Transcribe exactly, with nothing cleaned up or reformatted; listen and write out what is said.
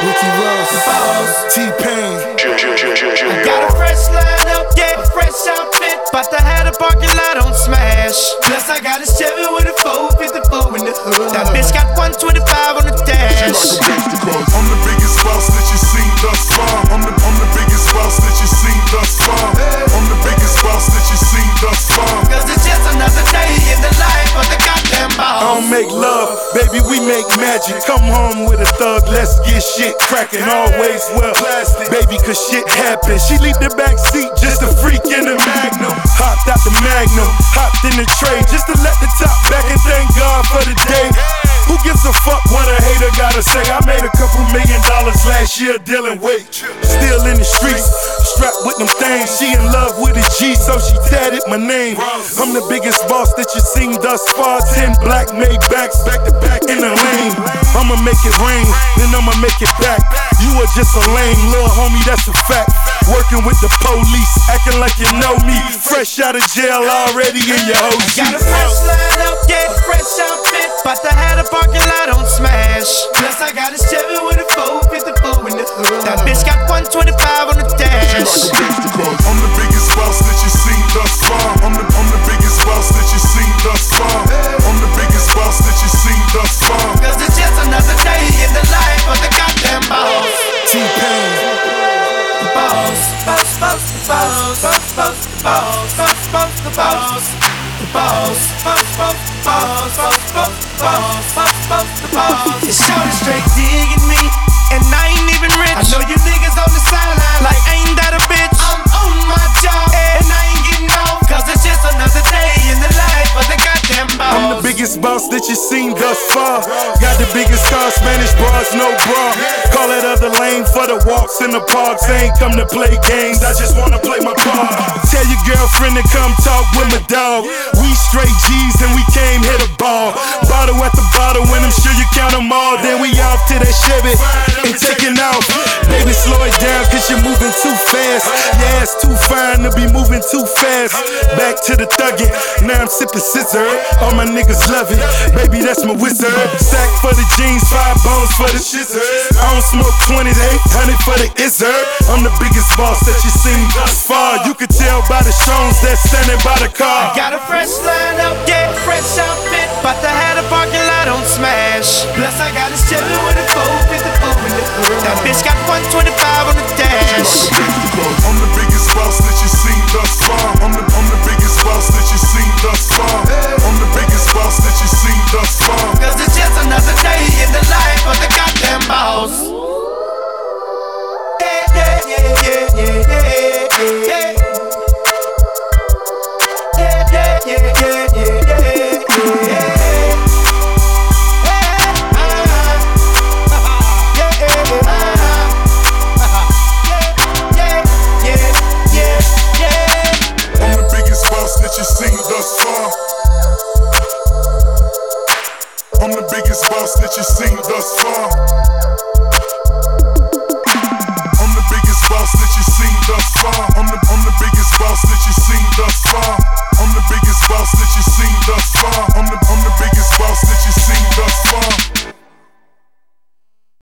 Ricky Ross, T-Pain. I got a fresh line up, yeah, a fresh outfit. But I had a parking lot on smash. Plus I got a Chevy with a four fifty-four in the hood. That bitch got one twenty-five on the dash. I'm the biggest boss that you seen thus far. I'm the, I'm the biggest boss that you seen thus far. I'm the biggest boss that you seen thus far. Cause it's just another day in the life of the goddamn boss. I don't make love, baby, we make magic. Come home with a thug, let's get shit cracking. Always well plastic, baby, cause shit happens. She leave the back seat, just a freak in the Magnum. Hopped out the Magnum, hopped in the tray, just to let the top back and thank God for the day. Who gives a fuck what a hater gotta say? I made a couple million dollars last year dealing weight. Still in the streets, strapped with them things. She in love with a G, so she tatted my name. I'm the biggest boss that you seen thus far. Ten black Maybachs back to back in the lane. I'ma make it rain, then I'ma make it back. You are just a lame little homie, that's a fact. Working with the police, acting like you know me. Fresh out of jail, already in your O G. Got a fresh line up, yeah, fresh outfit. But I had a parking lot on smash. Plus I got a Chevy with a four fifty-four in the hood. That bitch got one twenty-five on the dash. I'm the biggest boss that you seen thus far. I'm the, I'm the biggest boss that you seen thus far. I'm the biggest boss that you seen thus far. Cause it's just another day in the life of the goddamn boss. T-Pain. Boss, boss, boss, boss, boss, boss, boss, boss, boss, the boss. The boss, boss, boss, boss, boss, boss, boss, boss, boss, the boss. It's shorty straight digging me, and I ain't even rich. I know you niggas on the sideline like ain't that a bitch. I'm on my job, and I ain't getting off. Cause it's just another day in the life of the goddamn boss. I'm the biggest boss that you seen thus far. Got the biggest car, Spanish bras, no bra. Call that other lane for the walks in the parks. I ain't come to play games, I just wanna play my part. Tell your girlfriend to come talk with my dog. We straight G's and we came hit a ball. Bottle at the bottle, and I'm sure you count them all. Then we off to that Chevy and taking off. Baby, slow it down cause you're moving too fast. Your ass too fine to be moving too fast. Back to the thuggin', now I'm sipping scissor. All my niggas love it, baby, that's my wizard. Sack for the jeans, five bones for the shizzer. I don't smoke twenties, eight hundred for the izzard. I'm the biggest boss that you seen thus far. You can tell by the stones that's standing by the car. Got a fresh line up, yeah, fresh outfit. But I had a parking lot on smash. Plus I got a Chevy with a four fifty-four in the hood. That bitch got one twenty-five on the dash. I'm the biggest boss that you seen thus far. I'm the, I'm the biggest boss that you seen thus far. I'm the biggest boss that you seen thus far. Cause it's just another day in the life of the goddamn boss. Yeah, yeah, yeah, yeah, yeah, yeah, yeah. Yeah, yeah, yeah, yeah, yeah, yeah, yeah. That you seen thus far. I'm the biggest boss that you seen thus far.